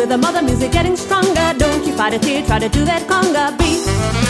with the mother music getting stronger. Don't you fight it till you try to do that conga beat.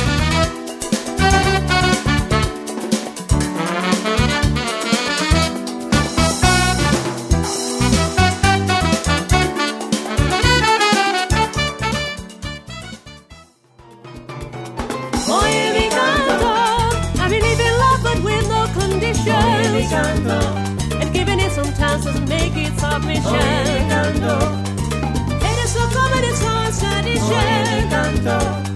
Oye mi canto, I believe in love but with no conditions. Oye mi canto, and giving it sometimes doesn't make it submission. Oye mi canto, it is so common it's our tradition. Oye mi canto.